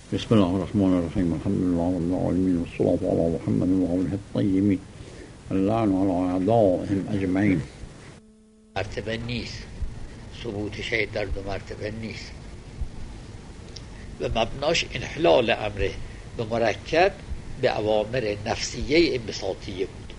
بسم الله الرحمن الرحيم. الحمد لله رب العالمين والصلاة على محمد وآله الطيبين اللعن على أعدائهم أجمعين. مرتبه نیست، ثبوتش در دو مرتبه نیست و مبناش انحلال امر به مرکب به اوامر نفسیه انبساطیه بود.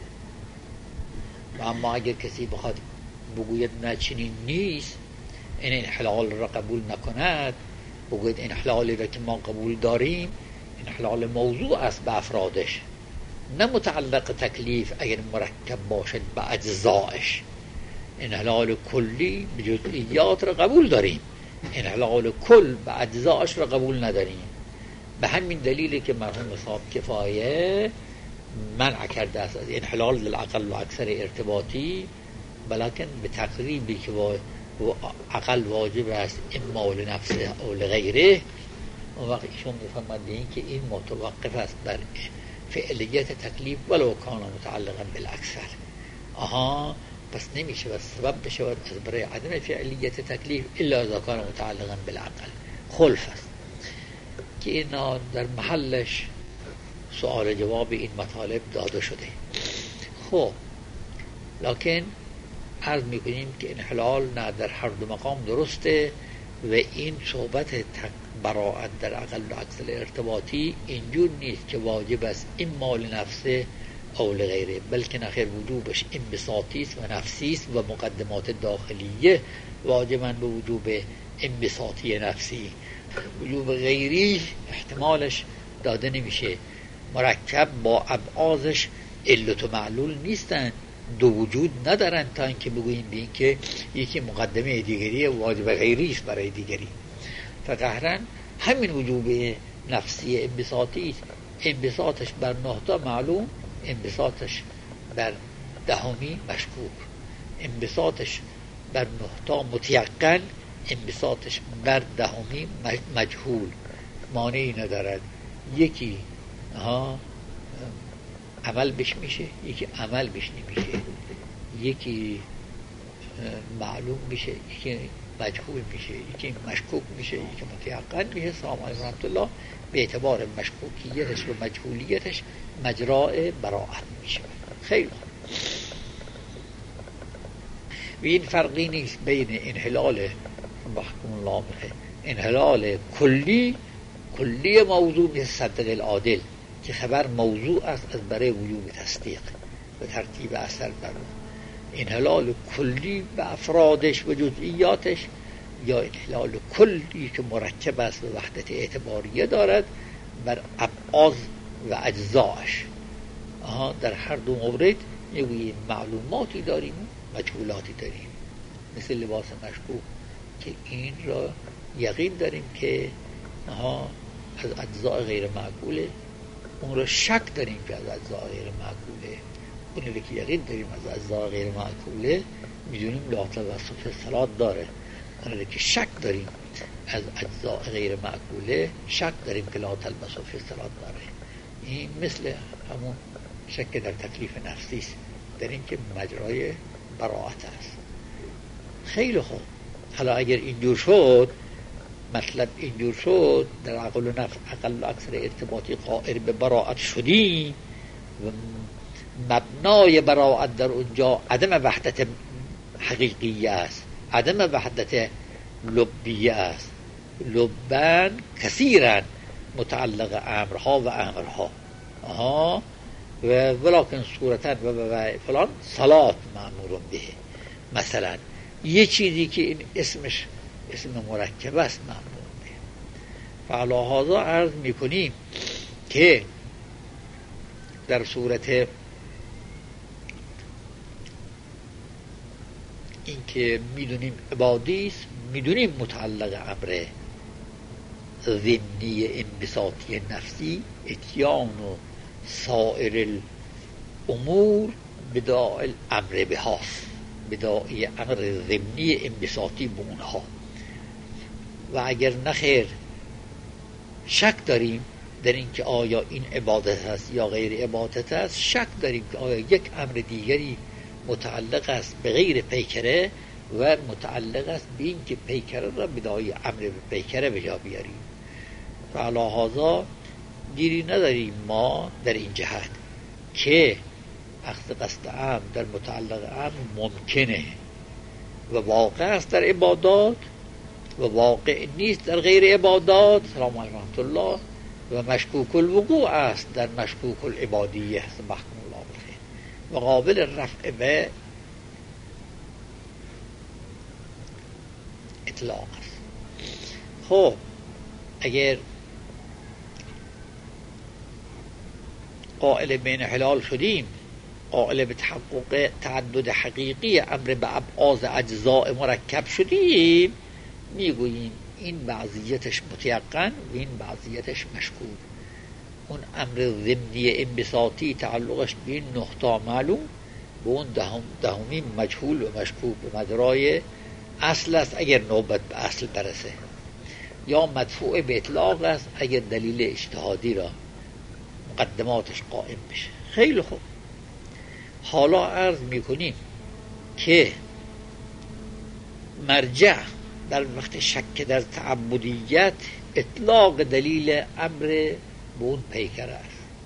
و اما اگر کسی بخواد بگوید نه چنین نیست، این انحلال را قبول نکند، بگوید انحلالی را که ما قبول داریم انحلال موضوع است به افرادش، نه متعلق تکلیف اگر مرکب باشد به اجزایش. انحلال کلی به جزئیات را قبول داریم، انحلال کل به اجزایش را قبول نداریم. به همین دلیلی که مرحوم صاحب کفایه منع کرده است از انحلال للعقل و اکثر ارتباطی، بلکن به تقریبی که عقل واجب است اما لنفسه او لغیره. اون وقت ایشون میفهمد این که این متوقف است بر فعلیت تکلیف ولو کان متعلقا بالاکثر. پس نمیشه و سبب بشود از برای عدم فعلیت تکلیف الا اذا کان متعلقا بالعقل. خلف است که اینا در محلش سوال جواب این مطالب داده شده. خب لکن عرض میکنیم که انحلال نه در هر دو مقام درسته و این صحبت براءت در اقل و اکثر ارتباطی اینجور نیست که واجب است اما لنفسه او لغیره، بلکه نخیر وجوبش انبساطی است و نفسی است و مقدمات داخلیه واجباً به وجوب انبساطی نفسی. وجوب غیری احتمالش داده نمیشه. مرکب با ابعازش علت و معلول نیستن، دو وجود ندارن تا اینکه بگوییم به این که یکی مقدمه دیگری واجب غیری است برای دیگری. فقهرن همین وجوب نفسی انبساطی است. انبساطش بر 9 تا معلوم، انبساطش بر 10 مشکوک، انبساطش بر 9 تا متیقن، انبساطش بر 10 مجهول. مانعی ندارد یکی عمل بش میشه، یکی عمل بش نمیشه، یکی معلوم میشه، یکی مجهول میشه، یکی مشکوک میشه، یکی متیقن میشه. سلام علیکم رحمت الله به اعتبار مشکوکیتش و مجهولیتش مجرای براءت میشه. خیلی و این فرقی نیست بین انحلال محکم الله بخیر، انحلال کلی موضوع مثل صدق العادل که خبر موضوع است از برای وجوب تصدیق و ترتیب اثر بر اون. انحلال کلی به افرادش و جزئیاتش، یا انحلال کلی که مرکب است و وحدت اعتباریه دارد بر ابعاض و اجزاش. در هر دو مورد یه معلوماتی داریم و مجهولاتی داریم. مثل لباس مشکوک که این را یقین داریم که از اجزاء غیر معقوله، اون را شک داریم که از اجزاء غیر معقوله. اون را که یقین داریم از اجزاء غیر معقوله میدونیم لا توسط صلات داره. اون را که شک داریم از اجزاء غیر معقوله شک داریم که لا تلبسوا فی صلات داره. این مثل همون شک در تکلیف نفسی است، در این که مجرای براءت است. خیلی خوب، حالا اگر اینجور شد، مطلب اینجور شد، در عقل و نفس اقل و اکثر ارتباطی قائل به براءت شدیم و مبنای براءت در اونجا عدم وحدت حقیقیه است، عدم وحدت لبیه است. لبن کثیرن متعلق امرها و امرها و ولکن صورتن و فلان صلات مأمور به. مثلا یه چیزی که این اسمش اسم مرکب است مأمور به. فعلی هذا عرض میکنیم که در صورت این که میدونیم عبادی است، میدونیم متعلق امر ضمنی انبساطی نفسی، اتیان و سائر الامور بداعی الامر بهاست، بداعی امر ضمنی انبساطی به اونها. و اگر نخیر شک داریم در این که آیا این عبادت است یا غیر عبادت است، شک داریم که آیا یک امر دیگری متعلق است به غیر پیکره و متعلق است به این که پیکره را بداعی امر به پیکره به جا بیاریم. فعلاهازا دیری نداریم ما در این جهت که اخذ قصد عام در متعلق عام ممکنه و واقع است در عبادات و واقع نیست در غیر عبادات، سلام علیکم رحمت الله، و مشکوک الوقوع است در مشکوک العبادیه، سبحان الله بالخیر، و قابل رفع به اطلاق است. خب اگر قائل بین حلال شدیم، قائل به تحقق تعدد حقیقی امر به ابعاض اجزاء مرکب شدیم، میگوییم این بعضیتش متیقن و این بعضیتش مشکوک. اون امر ضمنی انبساطی تعلقش به این نقطه معلوم، به اون دهمی مجهول و مشکوک به مدرای اصل است اگر نوبت به اصل برسه، یا مدفوع به اطلاق است اگر دلیل اجتهادی را مقدماتش قائم بشه. خیلی خوب، حالا عرض میکنیم که مرجع در وقت شک در تعبدیت اطلاق دلیل امر به اون پیکر است.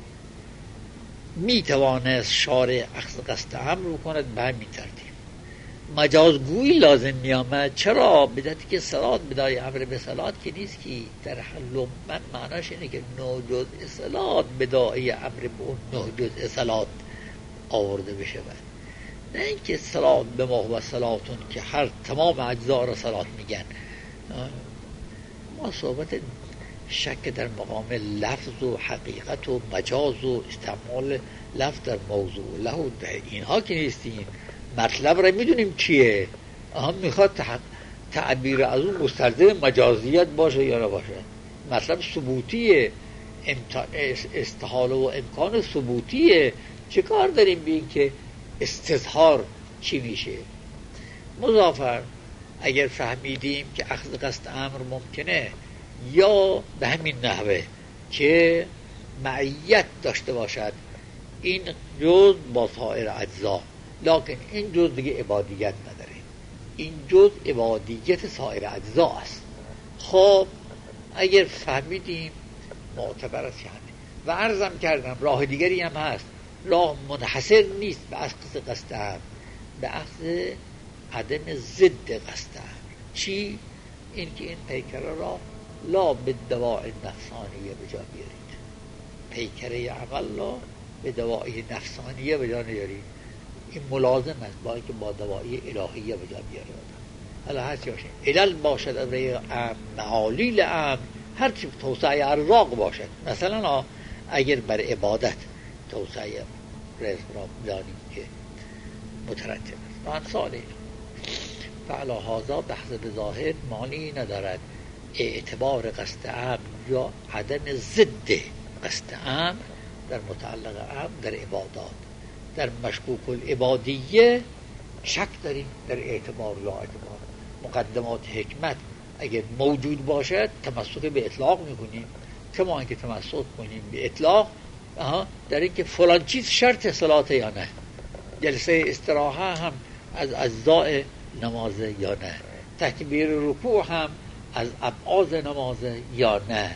میتوانست شارع اخذ قصد امر بکند به همین ترتیب. مجازگویی لازم میامد. چرا؟ بدهتی که صلات بدای امر به صلات که نیست که در حل من معناش اینه که 9 جزء صلات بدای امر به اون 9 جزء صلات آورده بشه، نه اینکه صلات به ما و صلاتون که هر تمام اجزا را صلات میگن. ما صحبت شک در مقام لفظ و حقیقت و مجاز و استعمال لفظ در موضوع له اینها که نیستیم. مطلب را میدونیم چیه، میخواد تعبیر از اون مستلزم مجازیت باشه یا نباشه. مطلب ثبوتیه، استحاله و امکان ثبوتیه. چه کار داریم به این که استظهار چی میشه؟ مضافر اگر فهمیدیم که اخذ قصد امر ممکنه، یا به همین نحوه که معیت داشته باشد این جز با سایر اجزا، لکن این جز دیگه عبادیت نداره، این جز عبادیت سایر اجزا است. خب اگر فهمیدیم معتبر است یعنی. و عرضم کردم راه دیگری هم هست، راه منحصر نیست به اخذ قصد امر، به اخذ عدم ضد قصد امر. چی؟ این که این پیکره را لا به دواء نفسانیه به جا بیارید، پیکره عمل را به دوائی نفسانیه به جا نیارید. این ملازم است با اینکه با دوائی الهیه به جا بیارید. حالا هستی باشه علل باشد امره معالیل امر، هرچی توسعه ارزاق باشد. مثلا اگر بر عبادت توسعه رزق را دانیم که مترتب است و امثاله، فعلا هذا بحث به ظاهر معنی ندارد اعتبار قصد امر یا عدم ضد قصد امر در متعلق امر در عبادات. در مشکوک العبادیه شک داریم در اعتبار یا اعتبار. مقدمات حکمت اگر موجود باشد تمسک به اطلاق میکنیم، کما اینکه تمسک کنیم به اطلاق در اینکه فلان چیز شرط صلاته یا نه، جلسه استراحه هم از اجزاء نمازه یا نه، تکبیر رکوع هم از ابعاض نمازه یا نه،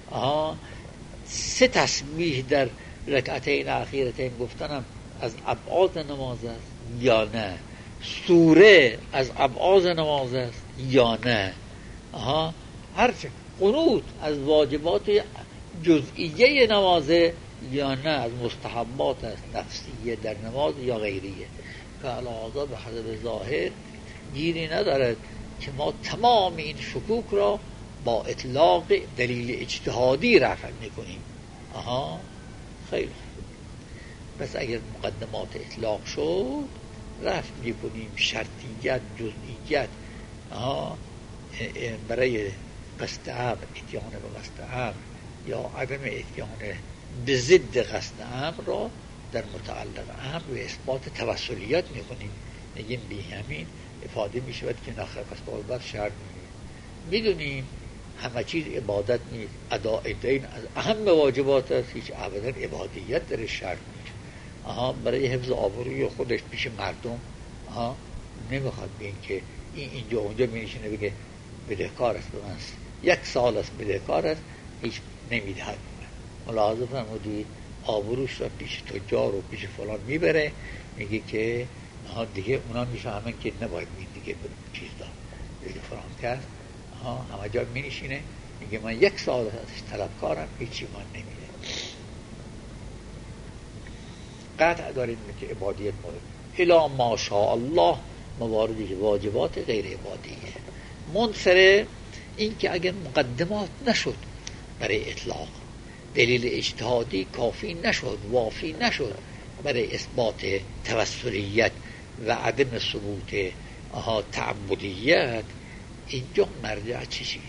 3 تسبیح در رکعتین اخیرتین گفتنم از ابعاض نمازه است یا نه، سوره از ابعاض نمازه است یا نه، هرچه قنوت از واجبات جزئیه نمازه یا نه، از مستحبات است نفسیه در نماز یا غیریه. فعلاوه به حسب ظاهر گیری ندارد که ما تمام این شکوک را با اطلاق دلیل اجتهادی رفع میکنیم. خیلی پس اگر مقدمات اطلاق شد رفع میکنیم شرطیت جزئیت برای قصد امر، اتیان به قصد امر یا عدم اتیان به ضد قصد امر را در متعلق امر و اثبات توسلیت میکنیم. نگیم به همین افاده میشود که نخیر قصد عبادت شرط میدونیم همه چیز عبادت نیست. اداء دین از اهم واجبات است، هیچ ابدا عبادیت در شرط نیست. برای حفظ آبروی خودش پیش مردم نمیخواد به این که اینجا اونجا مینشینه بگه بدهکار است به من 1 سال است بدهکار است، هیچ نمیدهد. ملاحظه فرمودید آبروش را پیش تجار و پیش فلان میبره، میگه که دیگه اونا میفهمن که نباید دیگه چیز دار دیگه فلان کرد، همه جا مینشینه میگه من 1 سال ازش طلبکارم، هیچی من نمیده. قطع داریم که عبادیت مورد الا ماشاءالله مواردی که واجبات غیر عبادیه. منصره این که اگر مقدمات نشد برای اطلاق، دلیل اجتهادی کافی نشد، وافی نشد برای اثبات توسلیت و عدم ثبوت تعبدیت، اینجا مرجع چه چیزه؟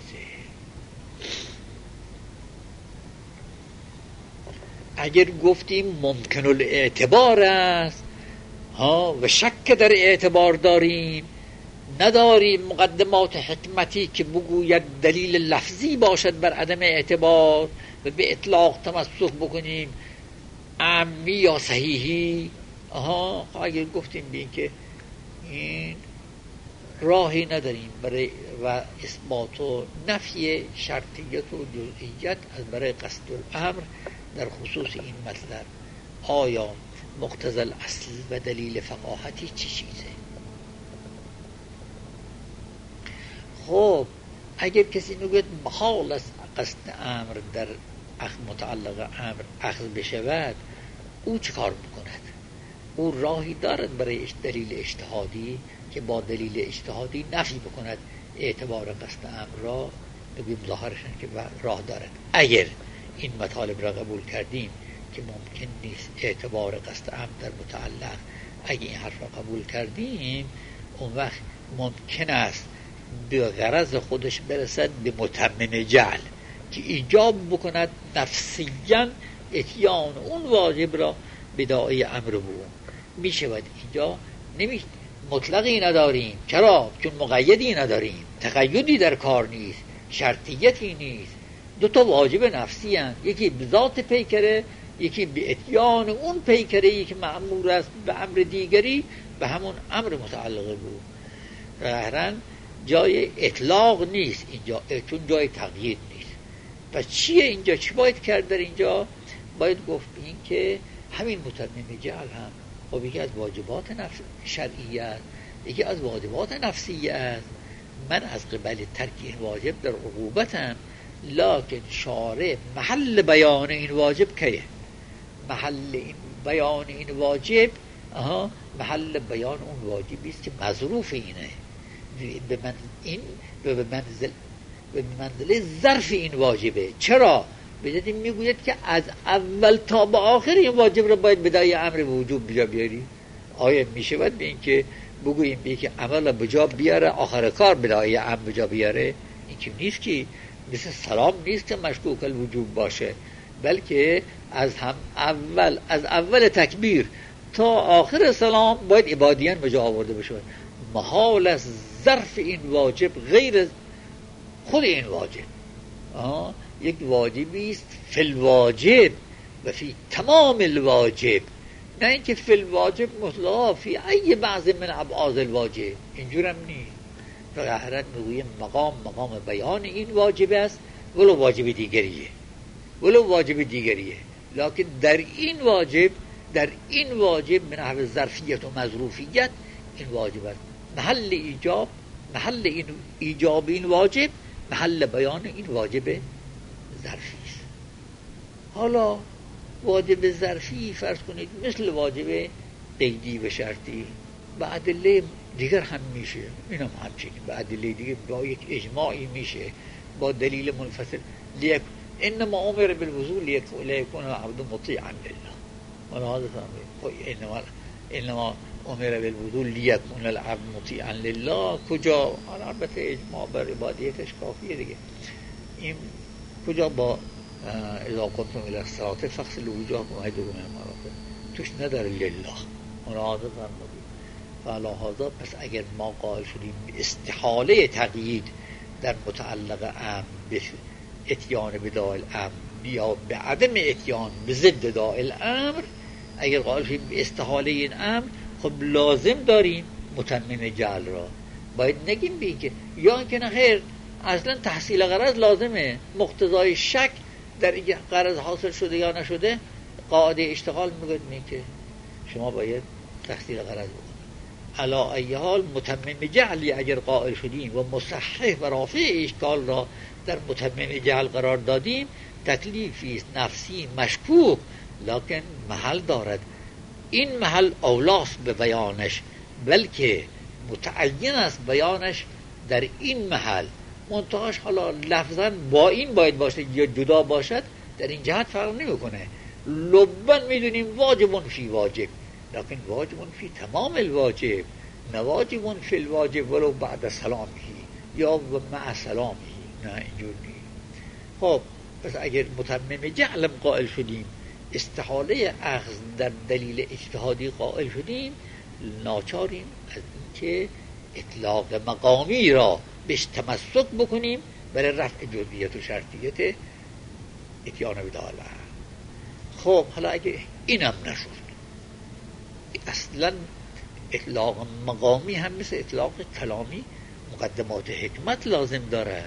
اگر گفتیم ممکن الاعتبار است و شک در اعتبار داریم، نداریم مقدمات حکمتی که بگوید دلیل لفظی باشد بر عدم اعتبار و به اطلاق تمسک بکنیم عامی یا صحیحی، اگر گفتیم بین که این راهی نداریم برای و اثبات و نفی شرطیت و جزئیت از برای قصد الامر در خصوص این مطلب، آیا مقتضی الاصل و دلیل فقاهتی چی چیزه؟ خب اگر کسی نگوید محال است قصد امر در متعلق امر اخذ بشود، او چه کار بکند؟ او راهی دارد برای دلیل اجتهادی که با دلیل اجتهادی نفی بکند اعتبار قصد امر را، بگویم ظاهرشن که راه دارد. اگر این مطالب را قبول کردیم که ممکن نیست اعتبار قصد امر در متعلق، اگر این حرف را قبول کردیم، اون وقت ممکن است به غرض خودش برسد به متمم جعل که ایجاب بکند نفسیاً اتیان اون واجب را به داعی امر بود. می شود اینجا مطلقی نداریم. چرا؟ چون مقیدی نداریم، تقیدی در کار نیست، شرطیتی نیست. 2 واجب نفسی هست، یکی به ذات پیکره، یکی به اتیان اون پیکره، یکی مأمور است به امر دیگری به همون امر متعلقه بود. ظاهراً جای اطلاق نیست اینجا، چون جای تقیید نیست. پس چیه اینجا؟ چی باید کرد در اینجا؟ باید گفت این که همین متمم جعل هم خب یکی از واجبات شرعیه است، یکی از واجبات نفسیه است. من از قبل ترک این واجب در عقوبتم، لکن شارع محل بیان این واجب کیه؟ محل این بیان این واجب محل بیان اون واجبی است که مظروف اینه، به منزله ظرف این واجبه. چرا؟ بجد این میگوید که از اول تا به آخر این واجب را باید بدای امر وجوب بجا بیاری. آیا میشه باید به این که بگوییم به که عمل بجا بیاره آخر کار بدای امر بجا بیاره؟ این که نیست، که مثل سلام نیست که مشکوک الوجوب باشه، بلکه از اول تکبیر تا آخر سلام باید عبادیان بجا آورده بشه. محال است ظرف این واجب غیر خود این واجب یک واجبی است فی الواجب و فی تمام الواجب، نه اینکه فی الواجب مطلقا فی ای بعض من ابعاض الواجب. اینجور هم نیست. ظاهرا میگویم مقام بیان این واجب است، ولو واجب دیگریه، لکن در این واجب من نحو ظرفیت و مظروفیت این واجب است. محل این ایجاب این واجب محل بیان این واجب ظرفی است. حالا واجب ظرفی فرض کنید مثل واجب قیدی و شرطی با ادله دیگر هم میشه، این هم همچنین با ادله دیگر، با یک اجماعی میشه، با دلیل منفصل. انما امر بالوضوء لیکون العبد مطیعا لله. ملاحظه فرمایید انما امر بالوضوء لیکون العبد مطیعا لله. کجا؟ البته اجماع بر عبادیتش کافیه دیگه. این کجا؟ با اذا قمتم الى الصلاه فاغسلوا وجوهكم وايديكم الى المرافق، توش نداره لله. ملاحظه فرمایید. فلهذا پس اگر ما قائل شدیم استحاله تقیید در متعلق امر به اتیان به داعی الامر یا به عدم اتیان به ضد داعی الامر، اگر قائل شدیم به استحاله این امر، خب لازم داریم متمم جعل را. باید نگیم بین که یا اینکه نه خیر اصلا تحصیل غرض لازمه، مقتضای شک در اینکه غرض حاصل شده یا نشده، قاعده اشتغال میگه که شما باید تحصیل غرض بکنید. علا ای حال متمم جعلی اگر قائل شدیم و مصحح و رافع اشکال را در متمم جعل قرار دادیم، تکلیفی نفسی مشکوک لکن محل دارد. این محل اولاست به بیانش، بلکه متعین است بیانش در این محل. منتهاش حالا لفظا با این باید باشه یا جدا باشد، در این جهت فرق نمیکنه. لبن میدونیم واجبون فی واجب، لیکن واجبون فی تمام الواجب، نه واجبون فی الواجب ولو بعد سلامی یا مع سلامی، نه اینجور نیست. خب پس اگر متمم جعلم قائل شدیم، استحاله اخذ در دلیل اجتهادی قائل شدیم، ناچاریم از اینکه اطلاق مقامی را بهش تمسک بکنیم برای رفع جزئیات و شرطیت اتیان بداله. خب حالا اگه اینم نشد، اصلا اطلاق مقامی هم مثل اطلاق کلامی مقدمات حکمت لازم داره.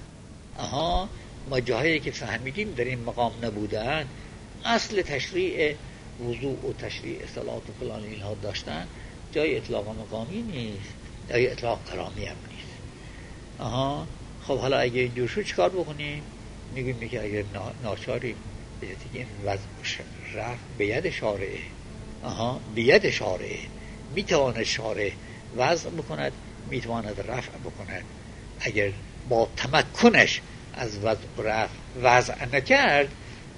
ما جاهایی که فهمیدیم در این مقام نبودن، اصل تشریع وضوء و تشریع صلات و فلان اینها داشتن، جای اطلاق مقامی نیست، جای اطلاق کلامی هم نیست. خب حالا اگه اینجور شد چکار بکنیم؟ میگیم که اگر ناچاریم دیگه این وضع رفع به ید شارعه، به ید شارعه میتواند شارع وضع بکند، میتواند رفع بکند. اگر با تمکنش از وضع نکرد،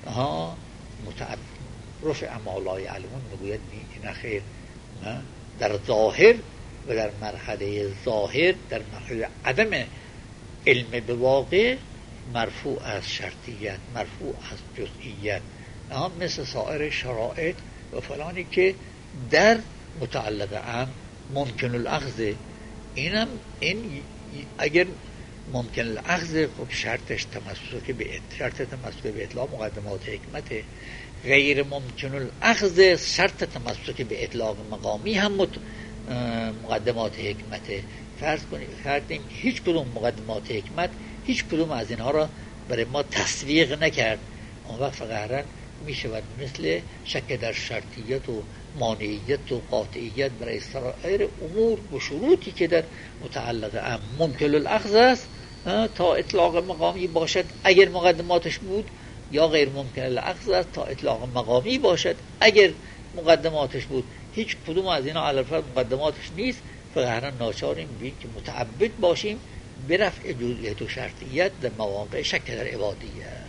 رفع ما لا یعلمون میگوید این خیر. در ظاهر و در مرحله ظاهر، در مرحله عدم علم به واقع، مرفوع از شرطیت، مرفوع از جزئیت، مثل سایر شرائط و فلانی که در متعلق هم ممکن الاخذ. اینم این اگر ممکن الاخذ، خب شرطش تمسک به اطلاق مقدمات حکمته. غیر ممکن الاخذ شرط تمسک به اطلاق مقامی هم مقدمات حکمته. فرض کنیم هیچ کدوم مقدمات حکمت هیچ کدوم از اینها را برای ما تصدیق نکرد، اون وقت فقط می شود مثل شک در شرطیت و مانعیت و قاطعیت برای سایر امور و شروطی که در متعلق ممکن الاخذ است تا اطلاق مقامی باشد اگر مقدماتش بود، یا غیر ممکن الاخذ است تا اطلاق مقامی باشد اگر مقدماتش بود. هیچ کدوم از اینا علی الفرض مقدماتش نیست، فقط ناچاریم بیم که متعبد باشیم به رفع جزئیت و شرطیت در مواقع شک در عبادیت.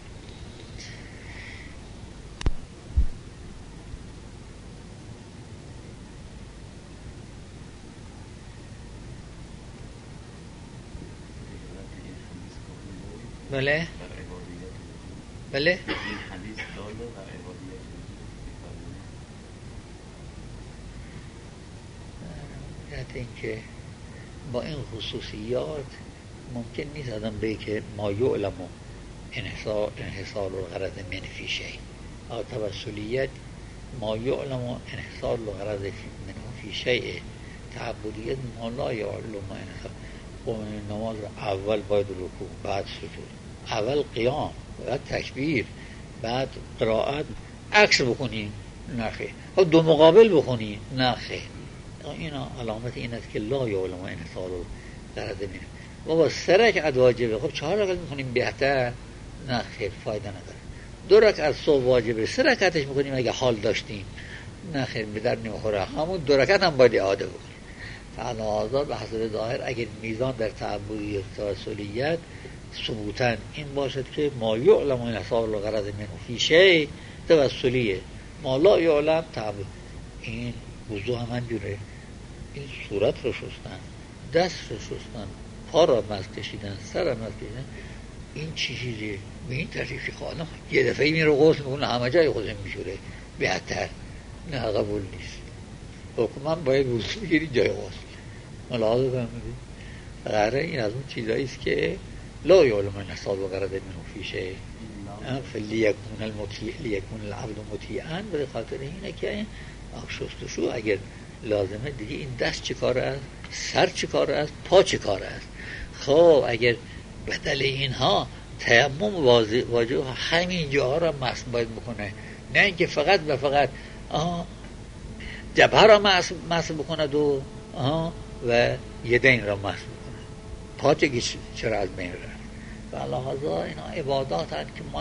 بله بله این که با این خصوصیات ممکن نیست آدم بگه که ما یعلم انحصار الغرض من فی شیء، توسلیت ما یعلم انحصار الغرض من فی شیء، تعبدیت ما لا یعلم انحصار. نماز اول باید رکوع، بعد سجود، اول قیام، بعد تکبیر، بعد قرائت، عکس بخونی نخیر، دو مقابل بخونی نخیر. اینا علامت این است که لا یعلم انحصار الغرض منه. بابا 3 رکعت واجبه، خب 4 رکعت میکنیم بهتر، نه خیر فایده نداره. 2 رکعت صبح واجبه، 3 رکعتش میکنیم اگه حال داشتیم، نه خیر به در نمیخوره، همون 2 رکعت هم باید اعاده بکنیم. فعلا به حسب ظاهر اگر میزان در تعبدیت و توسلیت ثبوتاً این باشد که ما یعلم انحصار الغرض منه فی شیء توسلیه، ما لا یعلم تعبد. این وضو هم انجوره، این صورت رو شستن، دست رو شستن، پا را مز کشیدن، سر را مز کشیدن، این چی چیزی؟ به این ترتیب که خواهدم یه دفعه این رو غسل میکنه همه جای خودم میشوره بهتر، نه قبول نیست. حکما باید وضو بگیری جای غسل. ملاحظه فرمودید؟ غره این از اون چیزایی است که لا یعلم انحصار الغرض منه فی شیء لیکون العبد مطیعا. به خاطر اینه که شستشو اگر لازمه دیگه این دست چه کار است، سر چه کار است، پا چه کار است. خب اگر بدل اینها تیمم واجب همین جاها را مسح باید بکنه، نه اینکه فقط و فقط جبهه را مسح بکند و یدین را مسح بکنه، پاچه چرا از بین رفت. و لحاظا اینا عبادات هست که ما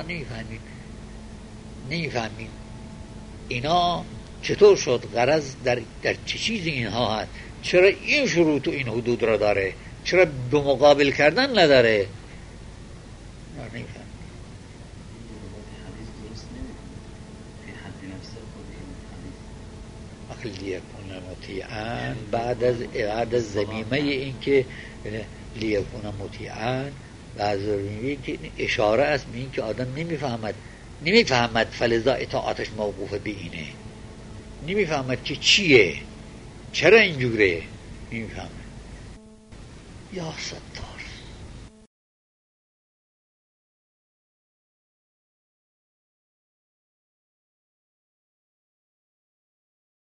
نمیفهمیم اینا چطور شد، غرض در چه چیزی اینها هست، چرا این شروط و این حدود را داره، چرا به مقابل کردن نداره، نمیفهم. لیکون مطیعاً بعد از ضمیمه این که لیکون مطیعاً بعد از ضمیمه که اشاره است به این که آدم نمیفهمد فلذا اطاعتش موقوف به اینه، نمیفهمد که چیه، چرا اینجوره، نمیفهمد. یا ستار.